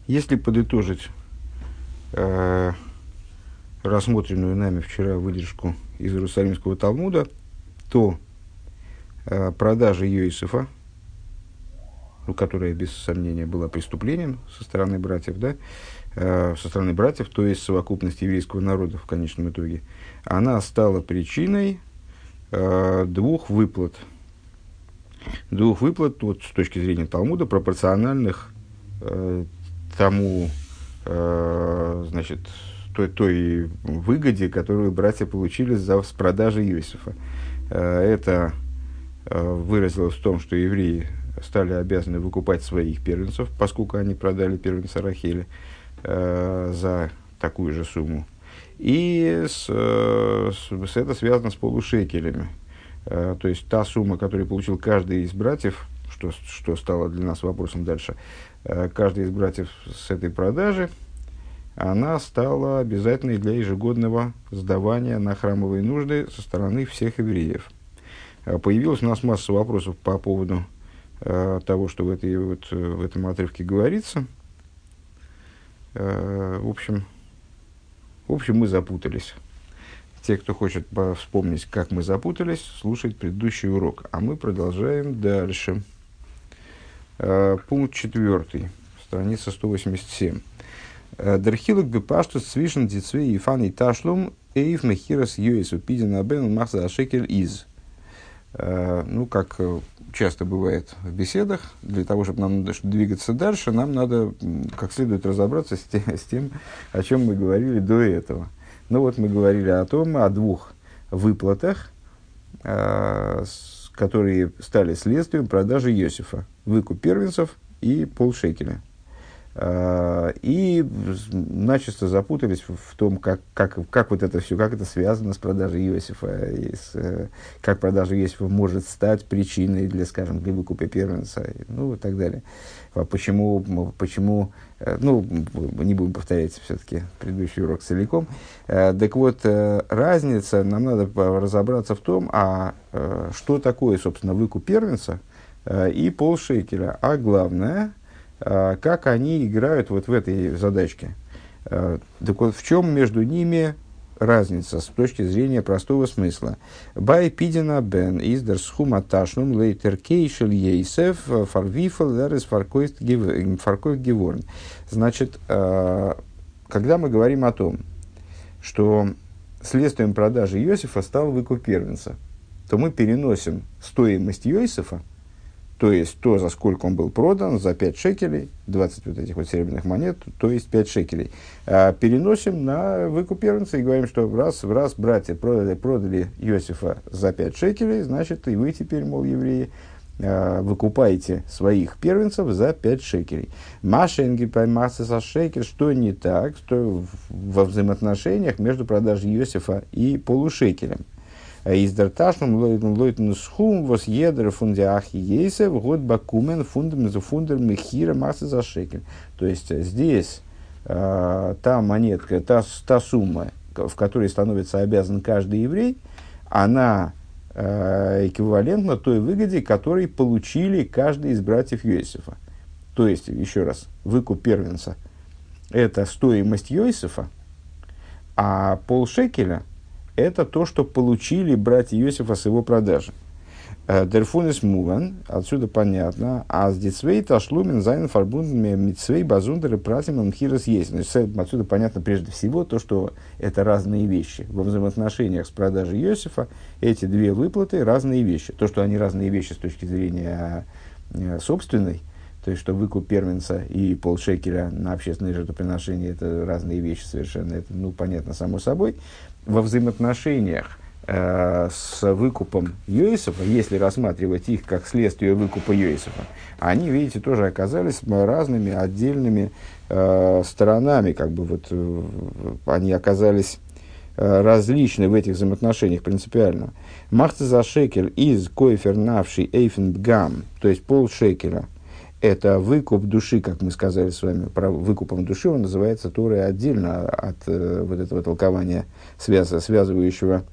Если подытожить рассмотренную нами вчера выдержку из Иерусалимского Талмуда, то продажа Йосефа, которая без сомнения была преступлением со стороны братьев, то есть совокупности еврейского народа в конечном итоге, она стала причиной двух выплат. Двух выплат, вот, с точки зрения Талмуда, пропорциональных тому, той выгоде, которую братья получили с продажи Йосефа. Это выразилось в том, что евреи стали обязаны выкупать своих первенцев, поскольку они продали первенца Рахели за такую же сумму. И это связано с полушекелями. То есть та сумма, которую получил каждый из братьев, что стало для нас вопросом дальше, каждый из братьев с этой продажи, она стала обязательной для ежегодного сдавания на храмовые нужды со стороны всех евреев. Появилась у нас масса вопросов по поводу того, что в этом отрывке говорится. В общем, мы запутались. Те, кто хочет вспомнить, как мы запутались, слушает предыдущий урок. А мы продолжаем дальше. Пункт 4, страница 187. Дерхилок бепаштус свишен дицвей и фан и ташлум эйф мехирас юэсу пидина бен махса шекель из. Как часто бывает в беседах, для того, чтобы нам двигаться дальше, нам надо как следует разобраться с тем, о чем мы говорили до этого. Мы говорили о двух выплатах, которые стали следствием продажи Йосефа. Выкуп первенцев и полшекеля. И начисто запутались в том, как вот это все, как это связано с продажей Йосефа, как продажа Йосефа может стать причиной для выкупа первенца, и так далее. Почему, не будем повторять все-таки предыдущий урок целиком. Так вот, разница, нам надо разобраться в том, что такое, собственно, выкуп первенца и полшекеля, а главное, как они играют вот в этой задачке. Так вот, в чем между ними разница с точки зрения простого смысла? Бай пидина бен издер схума ташнум лейтер кейшел ейсев фарвифел лерес фаркойт геворн. Значит, когда мы говорим о том, что следствием продажи Йосефа стал выкуп первенца, то мы переносим стоимость Йосефа, то есть то, за сколько он был продан, за 5 шекелей, 20 вот этих вот серебряных монет, то есть 5 шекелей, переносим на выкуп первенца и говорим, что раз братья продали Йосефа за 5 шекелей, значит, и вы теперь, мол, евреи, выкупаете своих первенцев за 5 шекелей. Машенги пойматься за шекель, что не так, что во взаимоотношениях между продажей Йосефа и полушекелем. Из дарташном лойтен схум вос едер фундиахи ейсев год бакумен фундер мехира масса за шекель. То есть здесь та монетка, та сумма, в которой становится обязан каждый еврей, она эквивалентна той выгоде, которую получили каждый из братьев Йосефа. То есть, еще раз, выкуп первенца – это стоимость Йосефа, а полшекеля – это то, что получили братья Йосефа с его продажи. Дерфунес муван, отсюда понятно, а с дицвей ташлумен зайн фарбундами митцвей базундеры пратимом хирос есть. Отсюда понятно прежде всего то, что это разные вещи. Во взаимоотношениях с продажей Йосефа эти две выплаты разные вещи. То, что они разные вещи с точки зрения собственной, то есть, что выкуп первенца и полшекеля на общественные жертвоприношения – это разные вещи совершенно, это, понятно, само собой. Во взаимоотношениях с выкупом Йосефа, если рассматривать их как следствие выкупа Йосефа, они, видите, тоже оказались разными отдельными сторонами, они оказались различны в этих взаимоотношениях принципиально. Махца за шекель из коэфер навший эйфенбгам, то есть полшекеля, это выкуп души, как мы сказали с вами, выкупом души он называется Торой отдельно от вот этого толкования, связывающего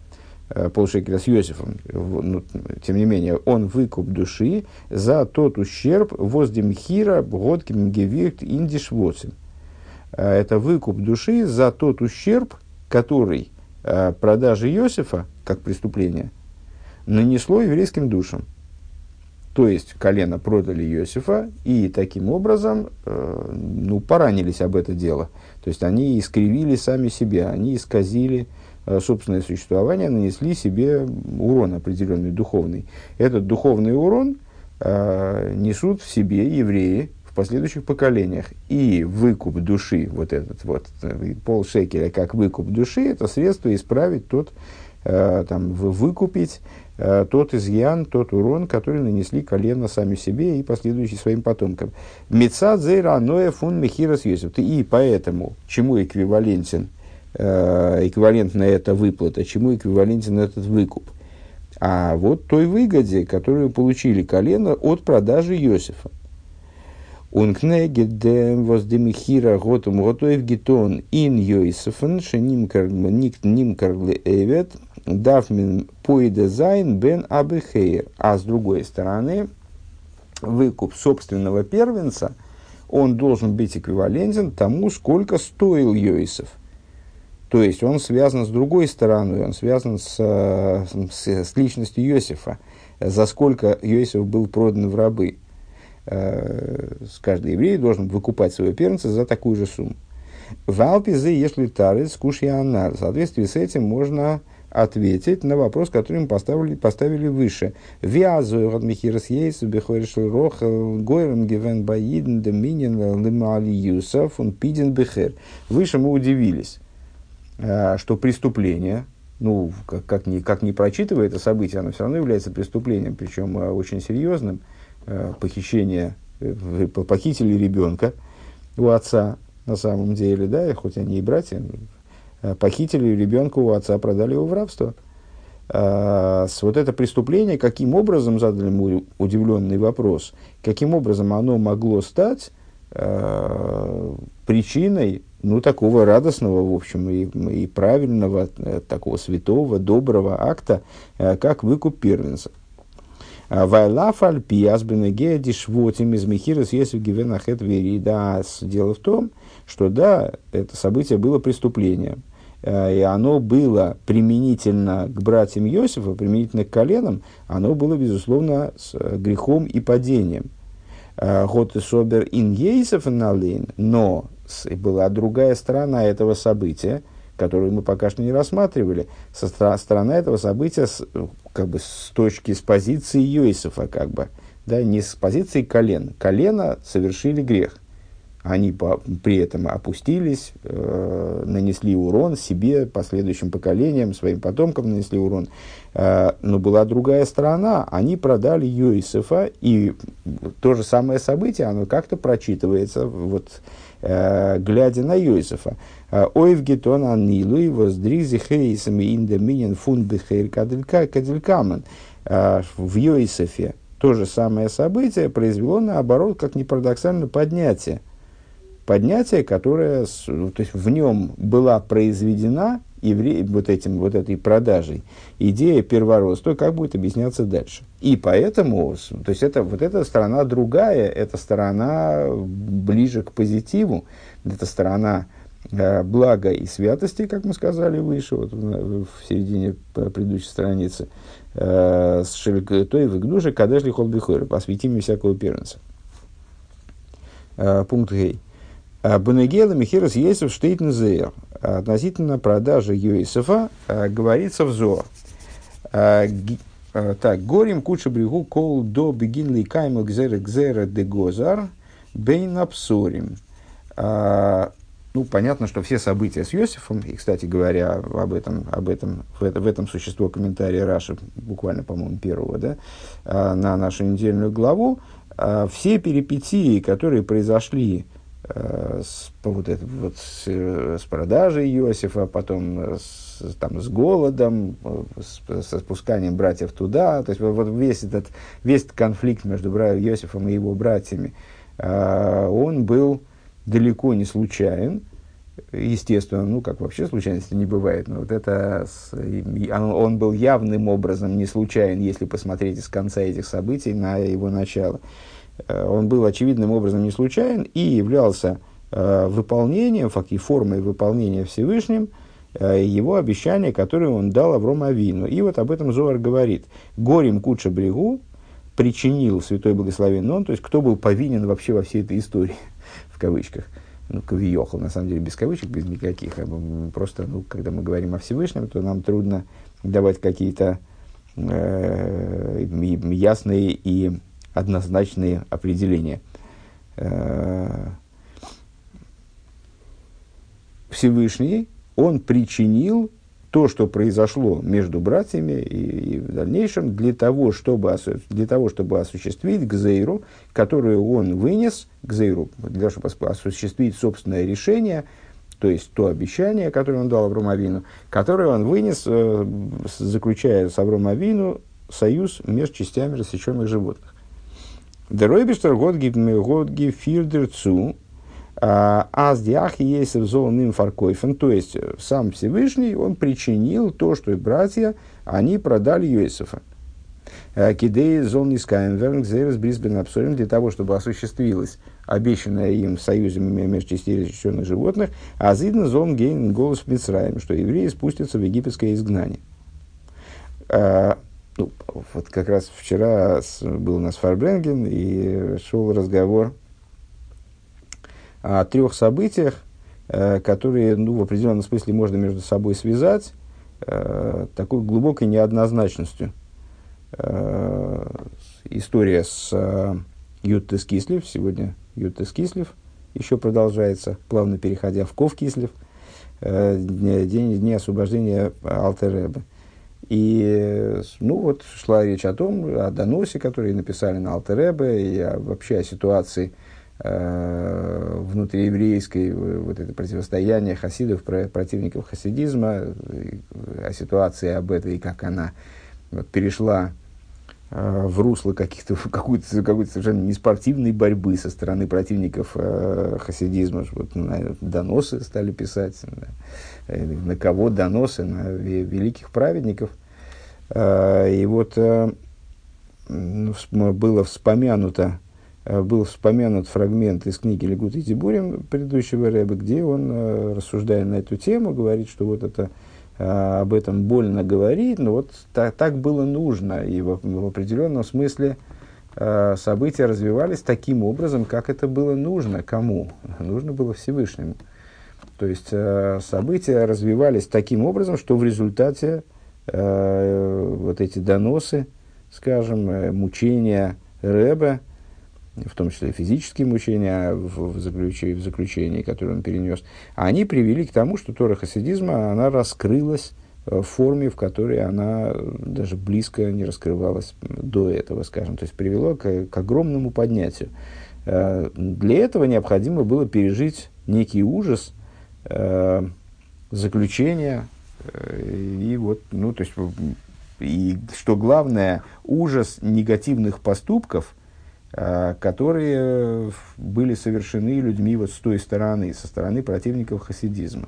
полшекеля с Йосифом, ну, тем не менее, он выкуп души за тот ущерб воздемхира годким гевирт индишвоцим. Это выкуп души за тот ущерб, который продажа Йосифа, как преступление, нанесло еврейским душам. То есть, колено продали Йосифа и таким образом поранились об это дело. То есть, они искривили сами себя, они исказили собственное существование, нанесли себе урон определенный, духовный. Этот духовный урон несут в себе евреи в последующих поколениях. И выкуп души, вот этот вот полшекеля как выкуп души, это средство исправить тот, выкупить тот изъян, тот урон, который нанесли колено сами себе и последующим своим потомкам. Мецад зейра аноэ фун мехирас Йосиф. И поэтому, чему эквивалентна эта выплата, чему эквивалентен этот выкуп? А вот той выгоде, которую получили колено от продажи Йосифа. Ункнегедем воздемихира готум готоев гетон ин Йосифен шенимкар эвет дафмин поидезайн бен абихейр. А с другой стороны, выкуп собственного первенца, он должен быть эквивалентен тому, сколько стоил Йосиф. То есть, он связан с другой стороной, он связан с личностью Йосифа. За сколько Йосиф был продан в рабы. Каждый еврей должен выкупать своего первенца за такую же сумму. В Алпизе, если тарец, кушьянар. В соответствии с этим можно ответить на вопрос, который мы поставили выше. Выше мы удивились, что преступление, как ни прочитывая это событие, оно все равно является преступлением, причем очень серьезным. Похищение, похитили ребенка у отца, на самом деле, да, хоть они и братья, похитили ребенка у отца, продали его в рабство. Вот это преступление, каким образом, задали мы удивленный вопрос, каким образом оно могло стать причиной, такого радостного, в общем, и правильного, такого святого, доброго акта, как выкуп первенца. Дело в том, что да, это событие было преступлением, и оно было применительно к братьям Йосифа, применительно к коленам, оно было, безусловно, с грехом и падением. Но была другая сторона этого события, которую мы пока что не рассматривали. Сторона этого события с позиции Йосифа, не с позиции колен. Колена совершили грех. Они при этом опустились, нанесли урон себе, последующим поколениям, своим потомкам нанесли урон. Но была другая сторона. Они продали Йосифа, и то же самое событие, оно как-то прочитывается, глядя на Йосифа. Ойв гетон анилуй воздризи хейсами индоминен фун бихейр каделькамен. В Йосифе то же самое событие произвело, наоборот, как ни парадоксально, поднятие. Поднятие, которое, то есть в нем была произведена этой продажей идея первородства, как будет объясняться дальше. И поэтому, то есть эта сторона другая, эта сторона ближе к позитиву, эта сторона блага и святости, как мы сказали выше, в середине предыдущей страницы, с шельготой в игдуше кадешли холбихойр, посвятим всякого первенца. Пункт гей. Бенегела Михирос Йосиф штейтн зеер. Относительно продажи Йосифа говорится в Зоар. Так, горем куча брегу кол до бегинли каймл гзера де гозар бейн абсорим. Понятно, что все события с Йосифом, и, кстати говоря, в этом существо комментария Раши, буквально, по-моему, первого, да, на нашу недельную главу, все перипетии, которые произошли с продажей Иосифа, потом с голодом, с спусканием братьев туда, то есть весь этот конфликт между Иосифом и его братьями, он был далеко не случайен, естественно, ну, как вообще случайности не бывает, но вот это, он был явным образом не случайен, если посмотреть из конца этих событий на его начало. Он был очевидным образом не случайен и являлся выполнением, формой выполнения Всевышним его обещания, которое он дал Аврому Авину. И вот об этом Зоар говорит. «Горем куча брегу причинил святой благословенный он», то есть кто был повинен вообще во всей этой истории, в кавычках. Ну, кавиохал, на самом деле, без кавычек, без никаких. Просто, ну, когда мы говорим о Всевышнем, то нам трудно давать какие-то ясные и однозначные определения. Всевышний, он причинил то, что произошло между братьями и в дальнейшем, для того, чтобы осуществить гзейру, которую он вынес, гзейру, для того, чтобы осуществить собственное решение, то есть то обещание, которое он дал Аврому Авину, которое он вынес, заключая с Аврому Авину союз между частями рассеченных животных. Деройбиштер годги фирдерцу, аз диахи есть взолным фаркойфен, то есть сам Всевышний, он причинил то, что братья, они продали Йосефа. Кидей зон нискаем верн гзейрес брисбен абсолютно, для того, чтобы осуществилось обещанное им союзом между частей рассеченных животных, а зидна зон гейн голос Мицраим, что евреи спустятся в египетское изгнание. Ну, вот как раз вчера был у нас Фарбренген, и шел разговор о 3 событиях, которые, ну, в определенном смысле можно между собой связать такой глубокой неоднозначностью. История с Ют-Тес Кислев, сегодня Ют-Тес Кислев еще продолжается, плавно переходя в Ков Кислев, день освобождения Алтер Ребе. И, ну, вот шла речь о том, о доносе, который написали на Алтер Ребе, и вообще о ситуации внутриеврейской, вот это противостояние хасидов, противников хасидизма, о ситуации об этой, и как она вот перешла в русло какой-то совершенно неспортивной борьбы со стороны противников хасидизма. Вот, доносы стали писать. На кого доносы? На великих праведников. И вот был вспомянут фрагмент из книги Ликутей Дибурим предыдущего Ребе, где он, рассуждая на эту тему, говорит, что вот это об этом больно говорить, но вот так было нужно, и в определенном смысле события развивались таким образом, как это было нужно. Кому? Нужно было Всевышнему. То есть события развивались таким образом, что в результате вот эти доносы, скажем, мучения Ребе, в том числе физические мучения в заключении, которые он перенес, они привели к тому, что Тора хасидизма, она раскрылась в форме, в которой она даже близко не раскрывалась до этого, скажем. То есть привело к огромному поднятию. Для этого необходимо было пережить некий ужас заключения, и вот, ну, то есть, и что главное, ужас негативных поступков, которые были совершены людьми вот с той стороны, со стороны противников хасидизма.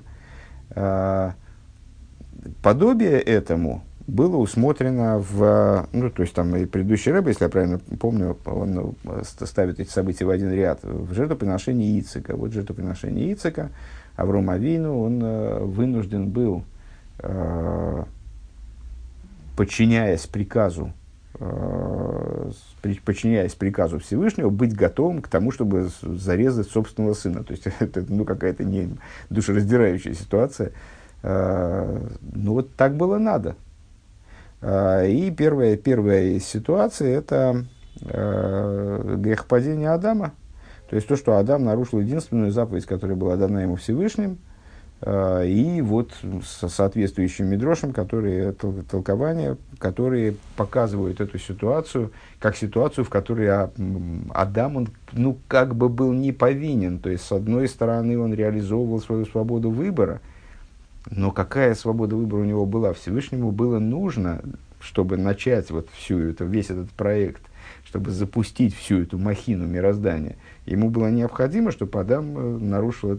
Подобие этому было усмотрено ну, то есть там и предыдущий Ребе, если я правильно помню, он ставит эти события в один ряд, в жертвоприношении Ицека. Вот жертвоприношение Ицека, Авром Авину, он вынужден был, подчиняясь приказу Всевышнего, быть готовым к тому, чтобы зарезать собственного сына. То есть это, ну, какая-то не душераздирающая ситуация. Ну, вот так было надо. И первая ситуация – это грехопадение Адама. То есть то, что Адам нарушил единственную заповедь, которая была дана ему Всевышним, и вот с соответствующим мидрошем, толкования, которые показывают эту ситуацию, как ситуацию, в которой Адам, он, ну, как бы был не повинен. То есть, с одной стороны, он реализовывал свою свободу выбора, но какая свобода выбора у него была? Всевышнему было нужно, чтобы начать вот весь этот проект, чтобы запустить всю эту махину мироздания, ему было необходимо, чтобы Адам нарушил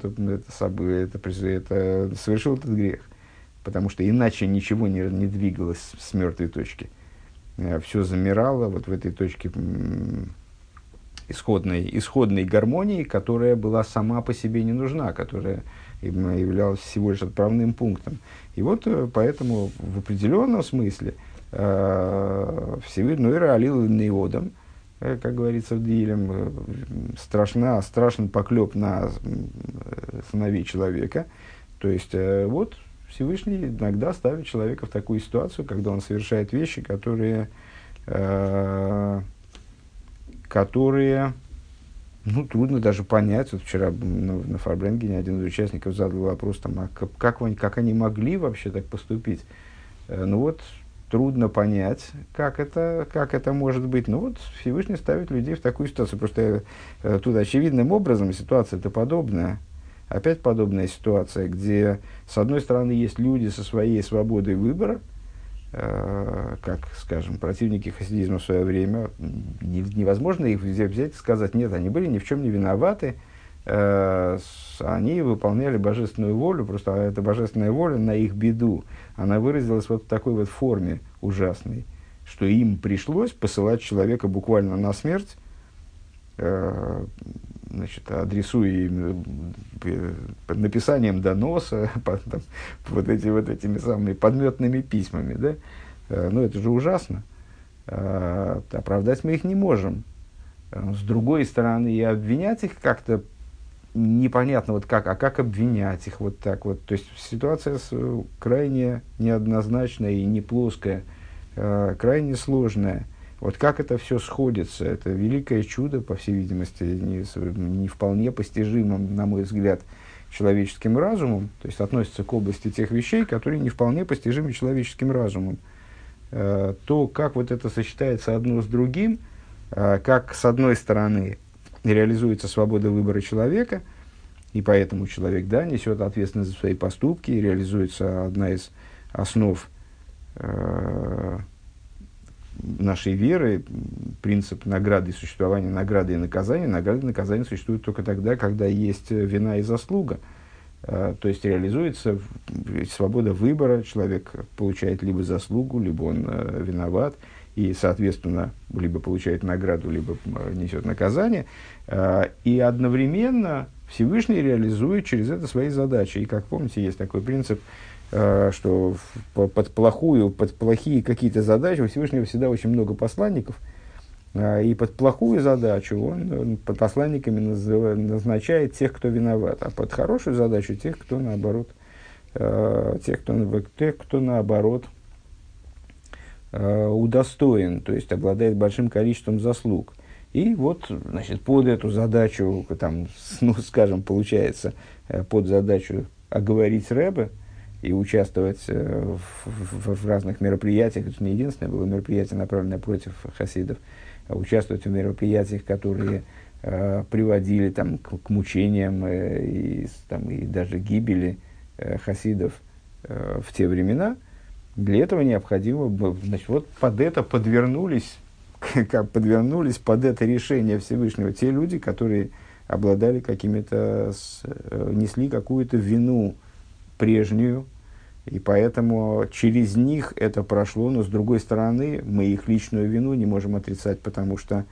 совершил этот грех. Потому что иначе ничего не двигалось с мертвой точки. Все замирало вот в этой точке исходной гармонии, которая была сама по себе не нужна, которая являлась всего лишь отправным пунктом. И вот поэтому в определенном смысле Всевышний алил неодом, как говорится в Дилем, страшен поклеп на сыновей человека. То есть вот Всевышний иногда ставит человека в такую ситуацию, когда он совершает вещи, которые трудно даже понять. Вот вчера на Фарбренгене один из участников задал вопрос, как они могли вообще так поступить. Трудно понять, как это может быть. Всевышний ставит людей в такую ситуацию. Просто тут очевидным образом ситуация-то подобная. Опять подобная ситуация, где, с одной стороны, есть люди со своей свободой выбора, как, скажем, противники хасидизма в свое время. Невозможно их взять и сказать, нет, они были ни в чем не виноваты, они выполняли божественную волю, просто эта божественная воля на их беду, она выразилась вот в такой вот форме ужасной, что им пришлось посылать человека буквально на смерть, адресуя им написанием доноса, этими самыми подметными письмами, да? Это же ужасно. Оправдать мы их не можем. С другой стороны, и обвинять их как-то непонятно, как обвинять их вот так вот. То есть ситуация крайне неоднозначная и не плоская, крайне сложная. Вот как это все сходится, это великое чудо, по всей видимости, не вполне постижимым, на мой взгляд, человеческим разумом, то есть относится к области тех вещей, которые не вполне постижимы человеческим разумом. То, как вот это сочетается одно с другим, как, с одной стороны, реализуется свобода выбора человека, и поэтому человек, несет ответственность за свои поступки, и реализуется одна из основ нашей веры, принцип награды и существования награды и наказания. Награда и наказание существуют только тогда, когда есть вина и заслуга. То есть реализуется свобода выбора, человек получает либо заслугу, либо он виноват, и, соответственно, либо получает награду, либо несет наказание. И одновременно Всевышний реализует через это свои задачи. И, как помните, есть такой принцип, что под плохие какие-то задачи у Всевышнего всегда очень много посланников, и под плохую задачу он под посланниками назначает тех, кто виноват, а под хорошую задачу тех, кто наоборот, удостоен, то есть обладает большим количеством заслуг. И вот, под эту задачу, получается, под задачу оговорить Ребе и участвовать в разных мероприятиях. Это не единственное было мероприятие, направленное против хасидов, а участвовать в мероприятиях, которые приводили к мучениям и даже гибели хасидов в те времена. Для этого необходимо, под это подвернулись под это решение Всевышнего те люди, которые обладали несли какую-то вину прежнюю, и поэтому через них это прошло, но с другой стороны мы их личную вину не можем отрицать, потому что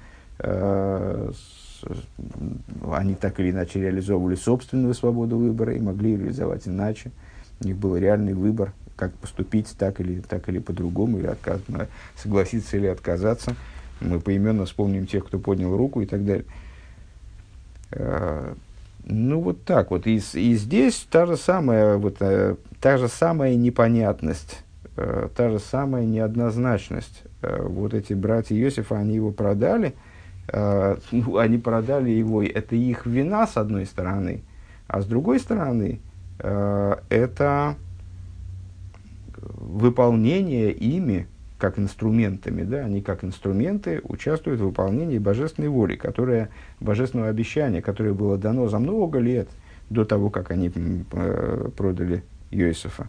они так или иначе реализовывали собственную свободу выбора и могли реализовать иначе. У них был реальный выбор, как поступить так или по-другому, или согласиться или отказаться. Мы поименно вспомним тех, кто поднял руку и так далее. Вот так вот. И здесь та же самая непонятность, та же самая неоднозначность. Вот эти братья Иосифа, они его продали. Они продали его, это их вина, с одной стороны, а с другой стороны, это выполнение ими, как инструментами, они как инструменты участвуют в выполнении божественной воли, божественного обещания, которое было дано за много лет до того, как они продали Йосефа.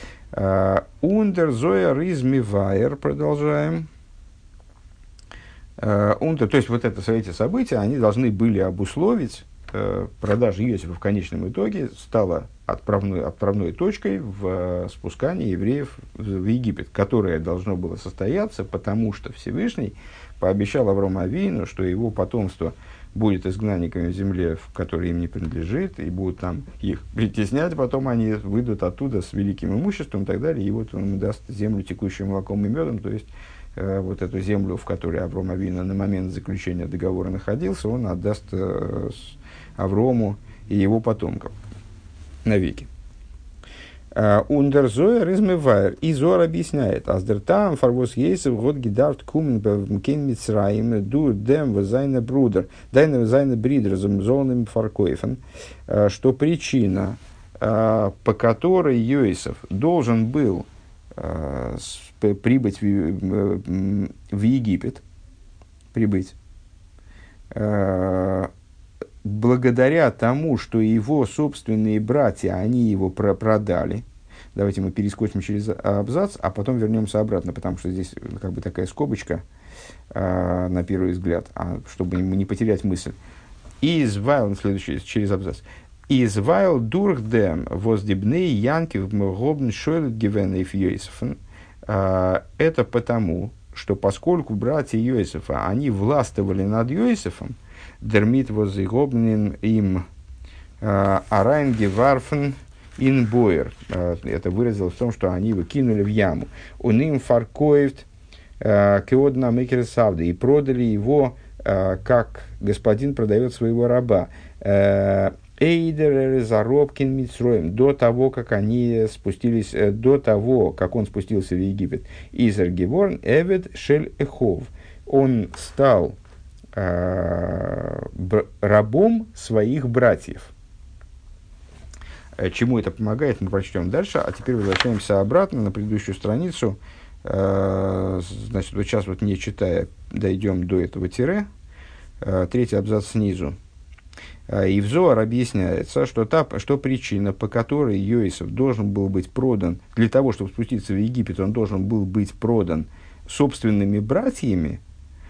Ундер зоя ризми вайер, продолжаем. То есть вот эти события, они должны были обусловить продажа Иосифа в конечном итоге стала отправной точкой в спускании евреев в Египет, которое должно было состояться, потому что Всевышний пообещал Аврому Авину, что его потомство будет изгнанниками в земле, в которой им не принадлежит, и будут там их притеснять, потом они выйдут оттуда с великим имуществом и так далее, и вот он им даст землю, текущую молоком и медом, то есть вот эту землю, в которой Авром Авину на момент заключения договора находился, он отдаст Аврому и его потомкам навеки. Ундерзоер измывайр. И Зор объясняет. Аздертам фарвос ейсев год гидарт кумен кен митсраим ду дем вазайна брудер. Дайна вазайна бридер зомзоным фаркоефен. Что причина, по которой Йосеф должен был прибыть в Египет, благодаря тому, что его собственные братья, они его продали. Давайте мы перескочим через абзац, а потом вернемся обратно, потому что здесь как бы такая скобочка на первый взгляд, чтобы не потерять мысль. Извайл, следующий, через абзац. Извайл дурхдем воздебней янкив гобн шойлет гивенев Йосефен. Это потому, что поскольку братья Йосефа, они властвовали над Йосефом, дермит возыгобнен им арайн геварфен ин бойер. Это выразилось в том, что они его кинули в яму. Он им фаркоевт кеодна мекер савды. И продали его, как господин продает своего раба. Эйдер заробкин митсроем. До того, как они спустились, до того, как он спустился в Египет. Изер геворн эвед шель эхов. Он стал рабом своих братьев. Чему это помогает, мы прочтем дальше. А теперь возвращаемся обратно на предыдущую страницу. Значит, вот сейчас, вот не читая, дойдем до этого тире. Третий абзац снизу. И в Зоар объясняется, что причина, по которой Йосеф должен был быть продан, для того, чтобы спуститься в Египет, он должен был быть продан собственными братьями.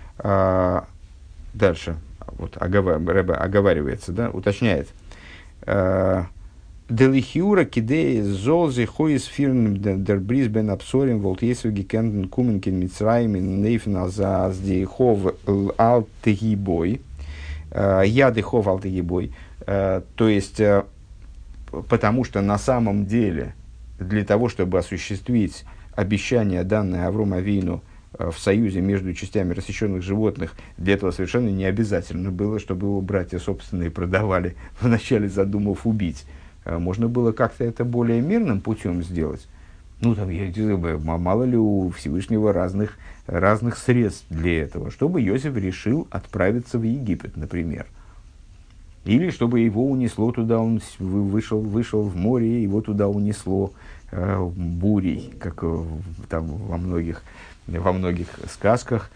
Дальше, вот, Рэбе оговаривается, да, уточняет. Делихиура кидеи золзи хоис фирн дербриз бен абсорим волтесуги кенден куменкин митсрайм нейфен азазди хов алтегибой. Яды хов алтегибой. То есть, потому что на самом деле, для того, чтобы осуществить обещание, данное Аврому Авину в союзе между частями рассеченных животных, для этого совершенно не обязательно было, чтобы его братья собственные продавали, вначале задумав убить. Можно было как-то это более мирным путем сделать. Ну, там, мало ли у Всевышнего разных средств для этого, чтобы Йосеф решил отправиться в Египет, например. Или чтобы его унесло туда, он вышел в море, его туда унесло бурей, как там во многих сказках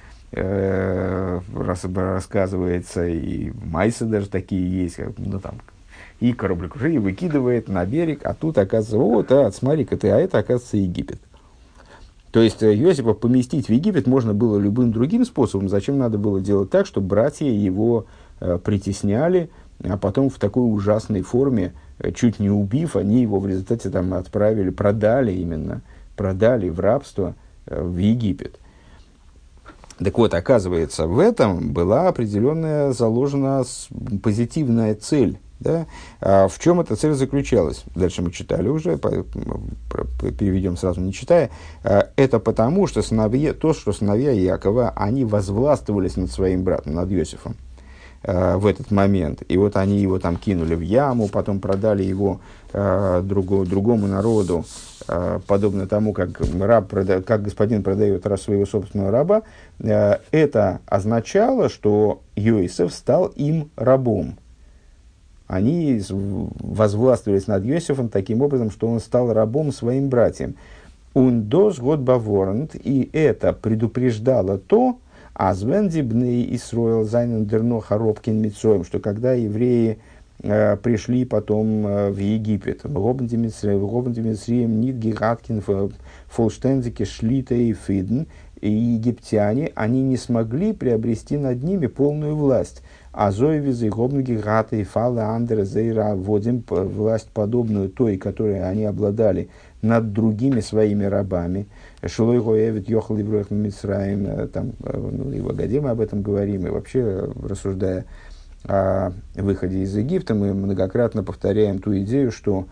рассказывается, и в Майсе даже такие есть, ну там, и кораблекрушение выкидывает на берег, а тут оказывается, смотри-ка ты, а это оказывается Египет. То есть Йосифа поместить в Египет можно было любым другим способом, зачем надо было делать так, чтобы братья его притесняли, а потом в такой ужасной форме, чуть не убив, они его в результате там продали в рабство в Египет. Так вот, оказывается, в этом была определенная заложена позитивная цель. Да? В чем эта цель заключалась? Дальше мы читали уже, переведем сразу не читая. Это потому, что сыновья Якова, они возвластвовались над своим братом, над Йосифом в этот момент. И вот они его там кинули в яму, потом продали его другому народу, подобно тому, как господин продает своего собственного раба. Это означало, что Йосеф стал им рабом. Они возвластвовались над Йосефом таким образом, что он стал рабом своим братьям. «Ундос год баворнт», и это предупреждало то, «Азвенди бней Исроэл зайнен дерно харобкин митсоем», что когда евреи пришли потом в Египет. Робн Димитрием, Нидги, Раткин, Фолштензики, Шлита и Фиден. И египтяне, они не смогли приобрести над ними полную власть. А Зоевизы, Робнги, Рата и Фала, Андера, Зейра, вводим власть, подобную той, которой они обладали над другими своими рабами. Шилой Гоевит, Йохал Ивроих Мицраим, там, и в Агаде мы об этом говорим, и вообще, рассуждая о выходе из Египта, мы многократно повторяем ту идею, что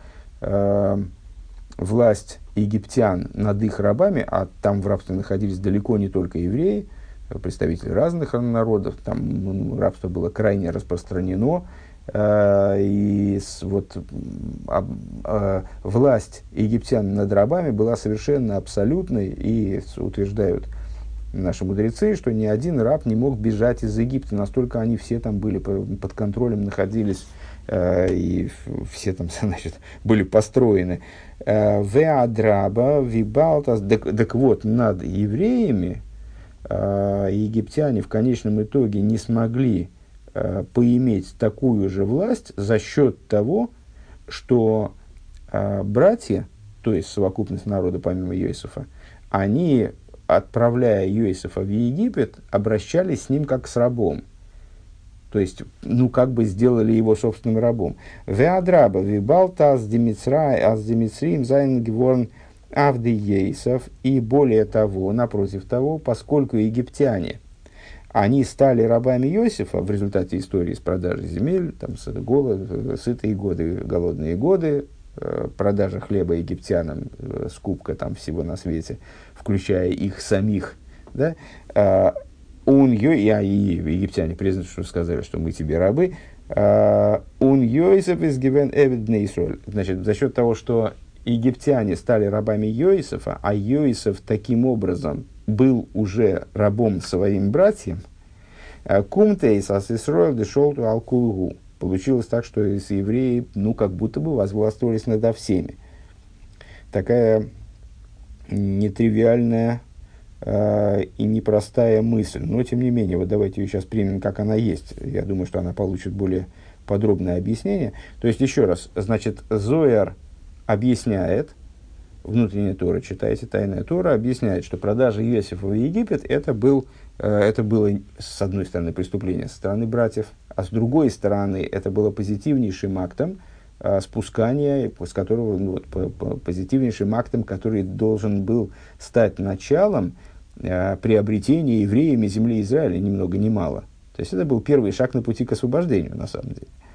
власть египтян над их рабами, а там в рабстве находились далеко не только евреи, представители разных народов, там рабство было крайне распространено, и власть египтян над рабами была совершенно абсолютной, и утверждают наши мудрецы, что ни один раб не мог бежать из Египта, настолько они все там были под контролем, находились, и все там, значит, были построены. Веадраба, вибалтас, так вот, над евреями египтяне в конечном итоге не смогли поиметь такую же власть за счет того, что братья, то есть совокупность народа помимо Йосефа, они, отправляя Йосефа в Египет, обращались с ним как с рабом. То есть, как бы сделали его собственным рабом. Веадраба, вибалта, аз демицриим, зайн геворн авды Йосеф. И более того, напротив того, поскольку египтяне, они стали рабами Йосефа в результате истории с продажей земель, там, сытые годы, голодные годы, продажа хлеба египтянам, скупка там всего на свете, включая их самих, да, и египтяне признали, что сказали, что мы тебе рабы. Йосеф из гивен эвид бней Исраэль. Значит, за счет того, что египтяне стали рабами Йосефа, а Йосеф таким образом был уже рабом своим братьям, кумтейс ас Исраэль дешолту алкулгу. Получилось так, что евреи, как будто бы возвластвовались над всеми. Такая нетривиальная и непростая мысль. Но, тем не менее, вот давайте ее сейчас примем, как она есть. Я думаю, что она получит более подробное объяснение. То есть, еще раз, значит, Зояр объясняет, внутренняя Тора, читайте, тайная Тора, объясняет, что продажа Йосефа в Египет это было, с одной стороны, преступление со стороны братьев, а с другой стороны, это было позитивнейшим актом спускания, с которого, позитивнейшим актом, который должен был стать началом приобретения евреями земли Израиля, ни много ни мало. То есть, это был первый шаг на пути к освобождению, на самом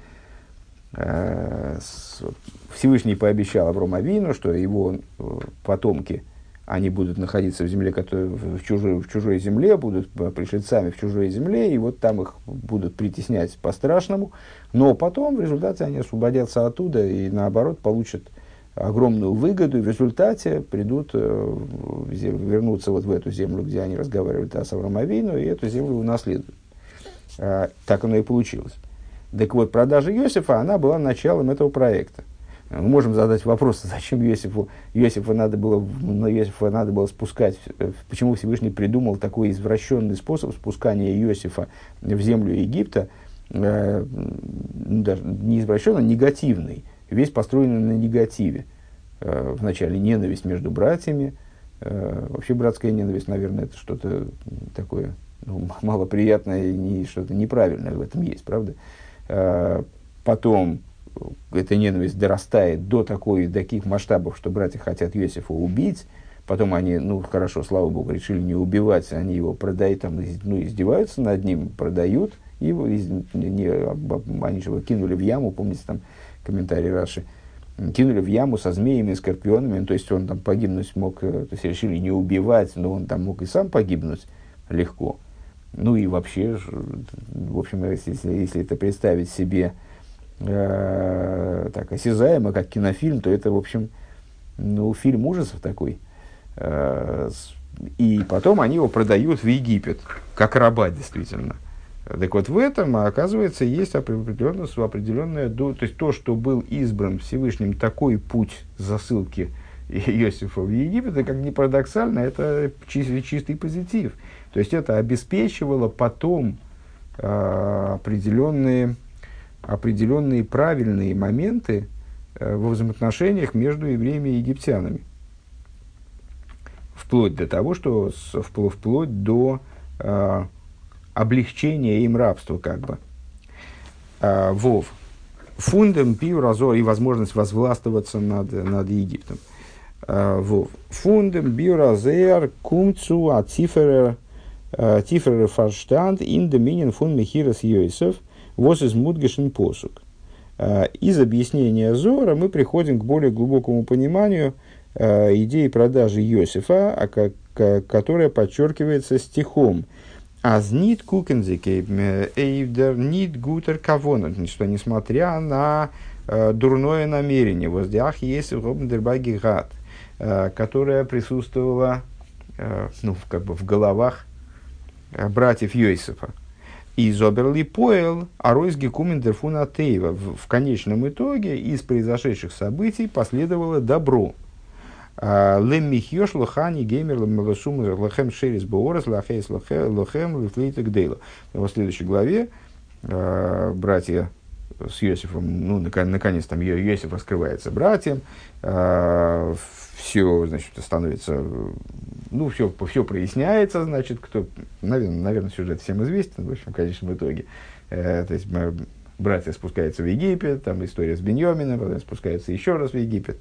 деле. Всевышний пообещал Аврому Авину, что его потомки, они будут находиться в земле, в чужой земле, будут пришельцами в чужой земле, и вот там их будут притеснять по-страшному, но потом в результате они освободятся оттуда и наоборот получат огромную выгоду, и в результате вернутся вот в эту землю, где они разговаривали с Авром Авину, и эту землю унаследуют. Так оно и получилось. Так вот, продажа Йосефа, она была началом этого проекта. Мы можем задать вопрос, зачем Йосифа надо было спускать, почему Всевышний придумал такой извращенный способ спускания Йосифа в землю Египта, даже не извращенный, а негативный, весь построенный на негативе. Вначале ненависть между братьями, вообще братская ненависть, наверное, это что-то такое малоприятное и что-то неправильное в этом есть, правда? Потом эта ненависть дорастает до таких масштабов, что братья хотят Йосифа убить. Потом они, хорошо, слава Богу, решили не убивать, они его продают, издеваются над ним, продают его, они же его кинули в яму, помните там комментарий Раши, кинули в яму со змеями и скорпионами, то есть он там погибнуть мог, то есть решили не убивать, но он там мог и сам погибнуть легко. И вообще, в общем, если это представить себе так осязаемо, как кинофильм, то это, в общем, фильм ужасов такой. И потом они его продают в Египет, как раба, действительно. Так вот, в этом, оказывается, есть определенное, то есть то, что был избран Всевышним такой путь засылки Йосифа в Египет, и как ни парадоксально, это чистый позитив. То есть это обеспечивало потом определенные определенные правильные моменты во взаимоотношениях между евреями и египтянами. Вплоть до того, что вплоть до облегчения им рабства, как бы. Вов. Фундам пиу разор и возможность возвластвоваться над Египтом. Вов. Фундам пиу разер кумцу а циферер фарштанд ин доминин фун мехирас йойсов вос из мудгешен посук. Из объяснения Зора мы приходим к более глубокому пониманию идеи продажи Йосифа, которая подчеркивается стихом. «Аз нит кукензике эйвдер нит гутер кавонат», что несмотря на дурное намерение, воздях есть робндербаги гад, которое присутствовало в головах братьев Йосифа. И зоберли поэл, а ройсги кумендерфуна тейва. В конечном итоге из произошедших событий последовало добро. Леммихьёш лохани геймер лемелосум лохем шерис боорас лохейс лохем лифлейтек дейла. В следующей главе братья с Йосифом, наконец там Йосиф раскрывается братьям, все, значит, становится, все проясняется, значит, наверное, сюжет всем известен, в общем, в конечном итоге. То есть, братья спускаются в Египет, там история с Биньямином, потом спускаются еще раз в Египет,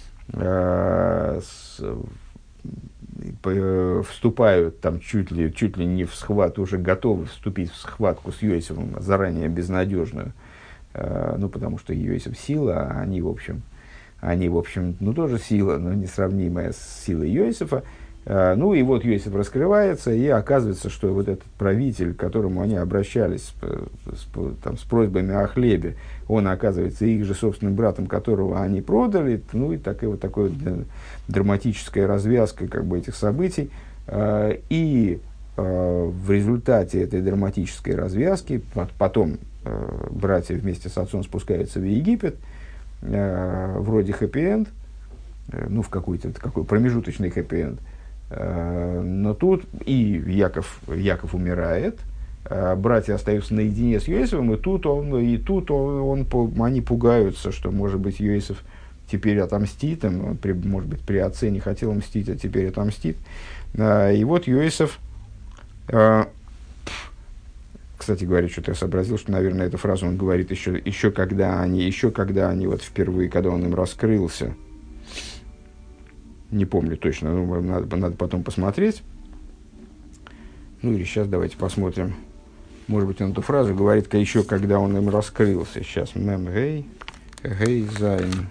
вступают там чуть ли не в схватку, уже готовы вступить в схватку с Йосифом, заранее безнадежную, потому что Йосиф сила, а они, в общем, тоже сила, но несравнимая с силой Йосифа. И вот Йосиф раскрывается, и оказывается, что вот этот правитель, к которому они обращались с просьбами о хлебе, он оказывается их же собственным братом, которого они продали. И такая драматическая развязка этих событий. И в результате этой драматической развязки потом братья вместе с отцом спускаются в Египет, вроде хэппи-энд, в какой-то такой промежуточный хэппи-энд. Но тут и Яков умирает, братья остаются наедине с Йосифом, они пугаются, что, может быть, Йосиф теперь отомстит им, может быть, при отце не хотел мстить, а теперь отомстит. И вот Йосиф, кстати говоря, что-то я сообразил, что, наверное, эту фразу он говорит еще когда они вот впервые, когда он им раскрылся. Не помню точно, надо потом посмотреть. Или сейчас давайте посмотрим. Может быть, он эту фразу говорит еще, когда он им раскрылся. Сейчас. Мем гей зайн.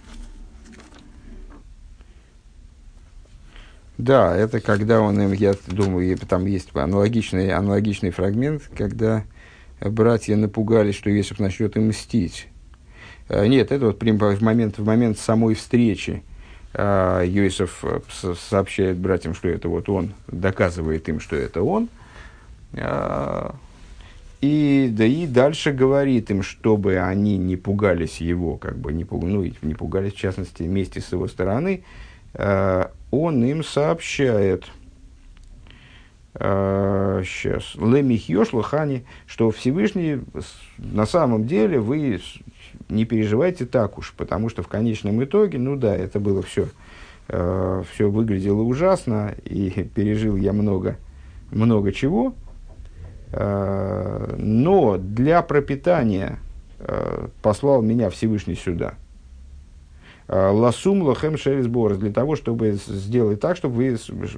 Да, это когда он им, я думаю, там есть аналогичный фрагмент, когда братья напугались, что Йосиф начнет им мстить. Нет, это вот в момент самой встречи. Йосиф сообщает братьям, что это вот он, доказывает им, что это он. И дальше говорит им, чтобы они не пугались его, не пугались, в частности, мести с его стороны. Он им сообщает, Лемихьёш лохани, что Всевышний, на самом деле, вы не переживайте так уж, потому что в конечном итоге, это было все выглядело ужасно, и пережил я много чего, но для пропитания послал меня Всевышний сюда. Ласум лохем шерис борос, для того, чтобы сделать так, чтобы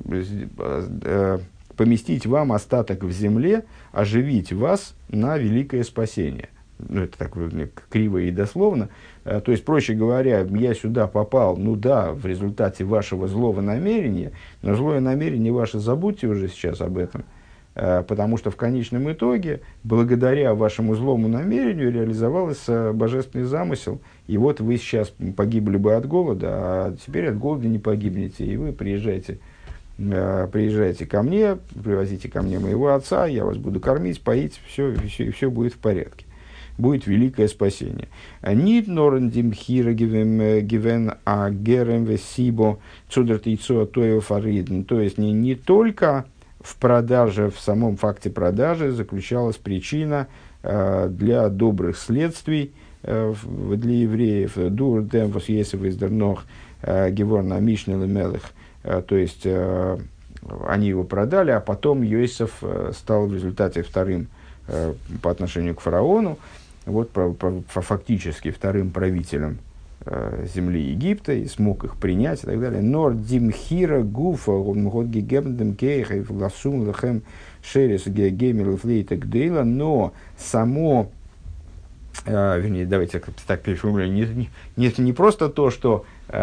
поместить вам остаток в земле, оживить вас на великое спасение. Это так криво и дословно. То есть, проще говоря, я сюда попал, в результате вашего злого намерения, но злое намерение ваше забудьте уже сейчас об этом, потому что в конечном итоге, благодаря вашему злому намерению, реализовался божественный замысел, и вот вы сейчас погибли бы от голода, а теперь от голода не погибнете, и вы приезжаете ко мне, привозите ко мне моего отца, я вас буду кормить, поить, все будет в порядке. Будет великое спасение. Нит норендим хира гивен а герем весибо цудертейцо тоев фариден. То есть не только в продаже, в самом факте продажи заключалась причина для добрых следствий, для евреев, дур дем вос есев из дернох геворна мишнел и мелых, то есть они его продали, а потом Йосеф стал в результате вторым по отношению к фараону, вот фактически вторым правителем земли Египта, и смог их принять и так далее. Нор димхира гуфа год гигебндем кейха и фласум лехем шерис гемил флейта гдейла, но само, вернее, давайте так переформулируем, не просто то, что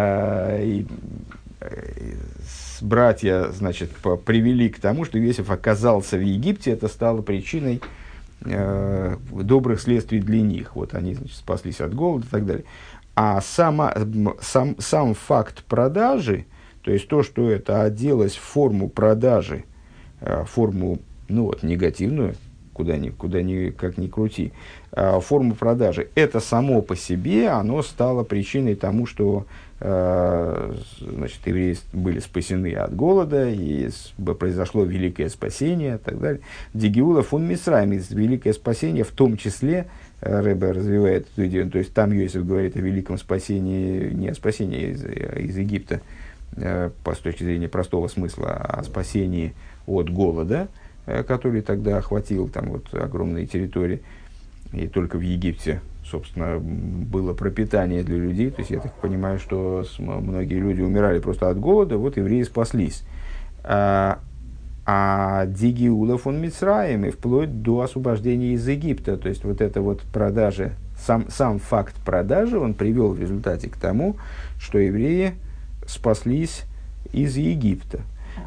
братья, значит, привели к тому, что Иосиф оказался в Египте, это стало причиной добрых следствий для них. Вот они, значит, спаслись от голода и так далее. А сам факт продажи, то есть то, что это оделось в форму продажи, форму, ну вот, негативную, как ни крути, форму продажи, это само по себе, оно стало причиной тому, что значит, евреи были спасены от голода, и произошло великое спасение и так далее. Дигиула фун Мисраим, великое спасение, в том числе, Ребе развивает эту идею, то есть там Йосеф говорит о великом спасении, не о спасении из Египта, с точки зрения простого смысла, а о спасении от голода, который тогда охватил там вот огромные территории, и только в Египте, собственно, было пропитание для людей. То есть я так понимаю, что многие люди умирали просто от голода, вот евреи спаслись. А Дигиула фон Мицраим, и вплоть до освобождения из Египта. То есть вот это вот продажа, сам факт продажи, он привел в результате к тому, что евреи спаслись из Египта.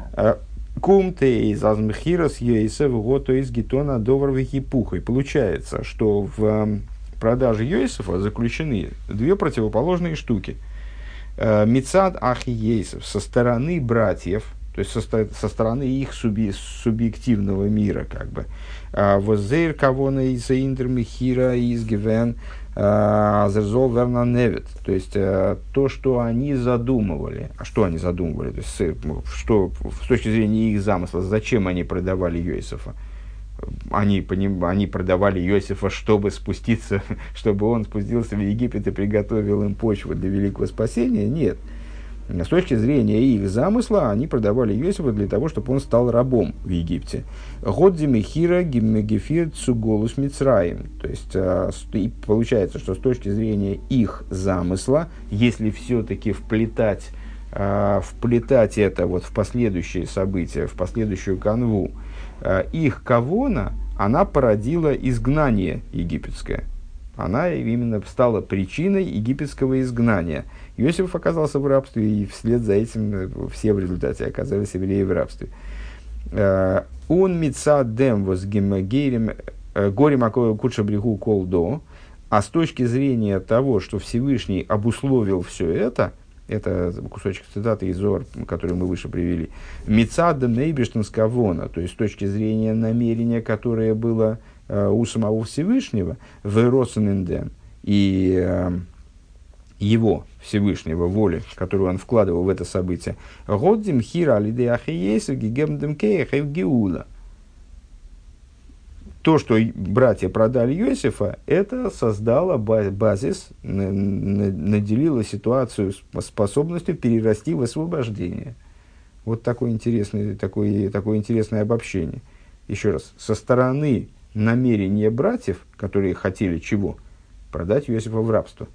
Кумте из Азмхирос Йосеф гото из Гетона довар вихипухой. Получается, что в продаже Йосефа заключены две противоположные штуки. Мицад ахи Йосеф со стороны братьев, то есть со стороны их субъективного мира, как бы. Воззейр кавона из Индермихира из Гивен Азерзол Вернаневит. То есть то, что они задумывали. А что они задумывали? То есть, что с точки зрения их замысла, зачем они продавали Йосефа? Они продавали Йосефа, чтобы спуститься, чтобы он спустился в Египет и приготовил им почву для великого спасения? Нет. С точки зрения их замысла, они продавали Йосефа для того, чтобы он стал рабом в Египте. Год демихира гиммегефир цуголус мицраим. То есть, и получается, что с точки зрения их замысла, если все-таки вплетать это вот в последующие события, в последующую канву, их кавона, она породила изгнание египетское. Она именно стала причиной египетского изгнания. Иосиф оказался в рабстве, и вслед за этим все в результате оказались евреи в рабстве. Он мицадем возгимагерим горем куча брегу колдо. А с точки зрения того, что Всевышний обусловил все это кусочек цитаты из Зоар, который мы выше привели, мицадем нейбештанскавона, то есть с точки зрения намерения, которое было у самого Всевышнего, в и его Всевышнего воли, которую он вкладывал в это событие. Годдим хира алидеахиесу гигемдем кейхев геула. То, что братья продали Йосефа, это создало базис, наделило ситуацию способностью перерасти в освобождение. Вот такое интересное обобщение. Еще раз, со стороны намерения братьев, которые хотели чего? Продать Йосефа в рабство.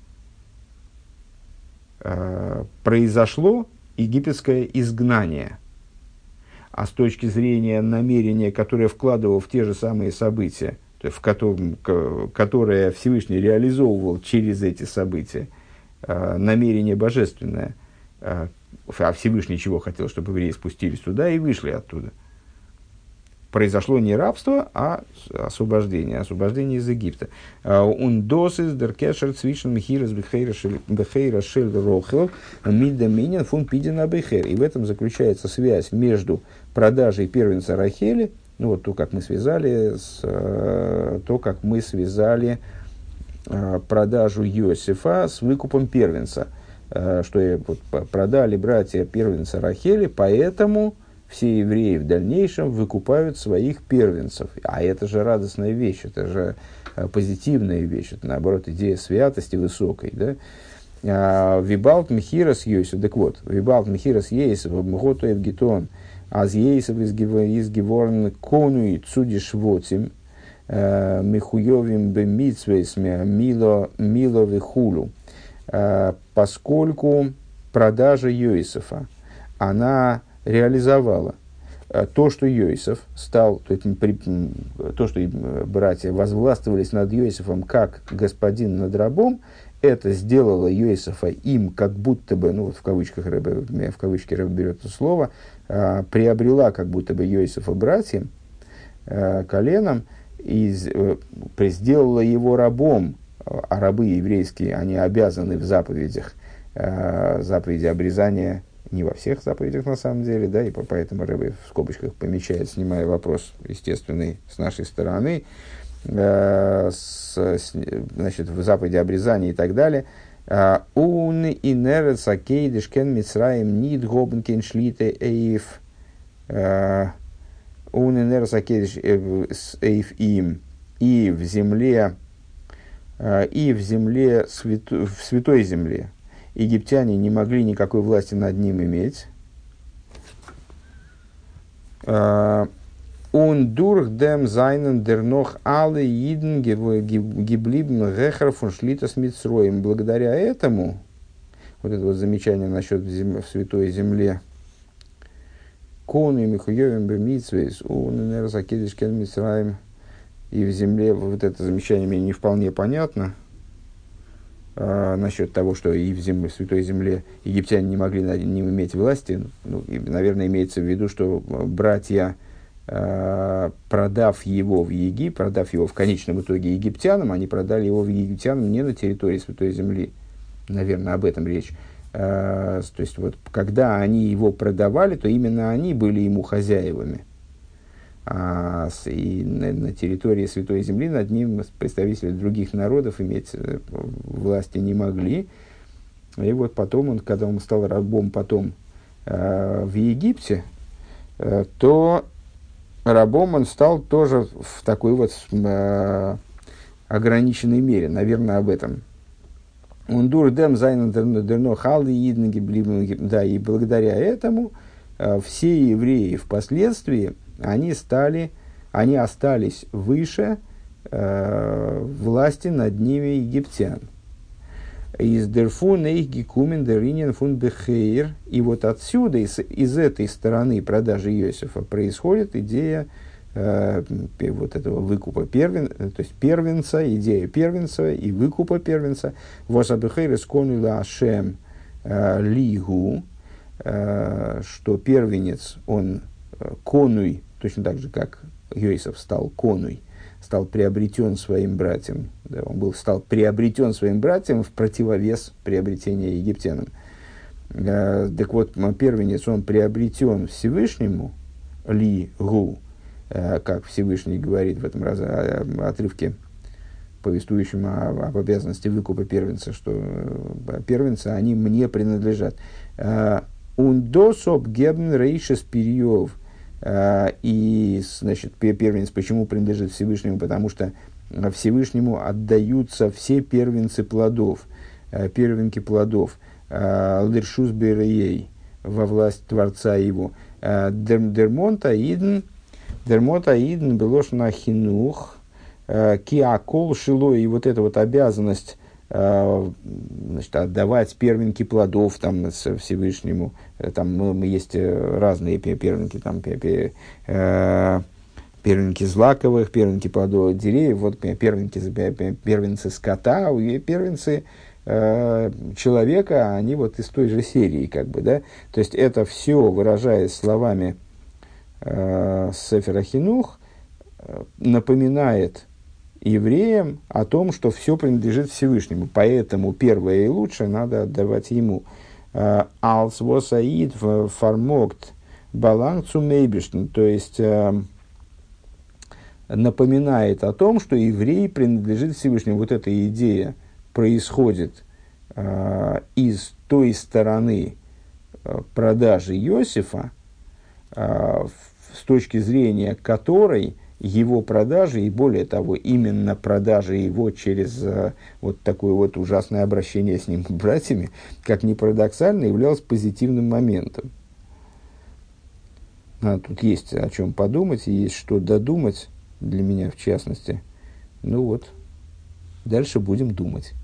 Произошло египетское изгнание. А с точки зрения намерения, которое вкладывал в те же самые события, которое Всевышний реализовывал через эти события, намерение божественное, а Всевышний чего хотел, чтобы евреи спустились туда и вышли оттуда. Произошло не рабство, а освобождение из Египта. Он досис деркешер цвишен михирас бехейра шель рохел мидаминин фун пидина бехер. И в этом заключается связь между продажей первенца Рахели, ну вот то, как мы связали продажу Йосефа с выкупом первенца, что продали братья первенца Рахели, поэтому все евреи в дальнейшем выкупают своих первенцев. А это же радостная вещь, это же позитивная вещь, это наоборот идея святости высокой. Да? Вибалт Михирас Йосиф, так вот, Вибалт Михирас Йосиф, Мготуев Гитон, Аз Йосиф из Геворн Конуи Цудиш Вотим, Михуевим Бемитсвейс Мило Вихулу. Поскольку продажа Йосифа, она реализовала то, что Йосиф стал, то, что братья возвластвовались над Йосифом как господин над рабом, это сделало Йосифа им как будто бы, ну вот в кавычках в кавычки Рэбе берет это слово, приобрела как будто бы Йосифа братьям, коленом, и сделала его рабом, а рабы еврейские, они обязаны в заповедях, заповеди обрезания, не во всех заповедях на самом деле, да, и поэтому Рэбе в скобочках помечает, снимая вопрос естественный с нашей стороны, значит, в заповеди обрезания и так далее. «Ун инерец акейдиш кен мицраим нид гобн кен шлите эйф». «Ун инерец акейдиш эйф им». И в земле, в святой земле египтяне не могли никакой власти над ним иметь. Und durch dem seinen der noch alle Jiden geblieben Рехер фон Шлитас Мицроим. Благодаря этому, вот это вот замечание насчет в святой земле, Кону Михуевим Бемитсвейс, он Нерзакедиш Кен Мицраим, и в земле, вот это замечание мне не вполне понятно, насчет того, что и в святой земле египтяне не могли над ним иметь власти. Ну, и, наверное, имеется в виду, что братья, продав его в конечном итоге египтянам, они продали его в египтянам не на территории Святой Земли. Наверное, об этом речь. То есть, вот, когда они его продавали, то именно они были ему хозяевами. И на территории Святой Земли над ним представители других народов иметь власти не могли. И вот потом, когда он стал рабом потом в Египте, то рабом он стал тоже в такой вот ограниченной мере. Наверное, об этом. Да, и благодаря этому все евреи впоследствии, они остались выше власти над ними египтян. Из дерфун эйх гекумен деринен фун бехейр. И вот отсюда, из этой стороны продажи Йосифа, происходит идея вот этого выкупа то есть первенца, идея первенца и выкупа первенца. Восабехейр исконила ашем лигу, что первенец, он конуй, точно так же, как Йосиф стал конуй, стал приобретен своим братьям. Да, он стал приобретен своим братьям в противовес приобретения египтянам. Так вот, первенец, он приобретен Всевышнему, ли-гу, как Всевышний говорит в этом отрывке, повествующем об обязанности выкупа первенца, что первенцы, они мне принадлежат. «Ундособ гебн рейшес перьев». И, значит, первенец почему принадлежит Всевышнему? Потому что Всевышнему отдаются все первенцы плодов, первенки плодов, лершус береей, во власть Творца его. Дермота идн белошна хинух, киакол шило, и вот эта вот обязанность, значит, отдавать первенки плодов там, Всевышнему. Там есть разные первенки, там, первенки злаковых, первенки плодовых деревьев, вот первенцы скота, и первенцы человека, они вот из той же серии, как бы, да. То есть это все, выражаясь словами Сефера Хинух, напоминает евреям о том, что все принадлежит Всевышнему, поэтому первое и лучшее надо отдавать ему. Алс восаид формокт баланг цумейбишн, то есть напоминает о том, что еврей принадлежит Всевышнему. Вот эта идея происходит из той стороны продажи Иосифа, с точки зрения которой его продажи, и более того, именно продажи его через вот такое вот ужасное обращение с ним братьями, как ни парадоксально, являлось позитивным моментом. Тут есть о чем подумать, и есть что додумать, для меня в частности. Ну вот, дальше будем думать.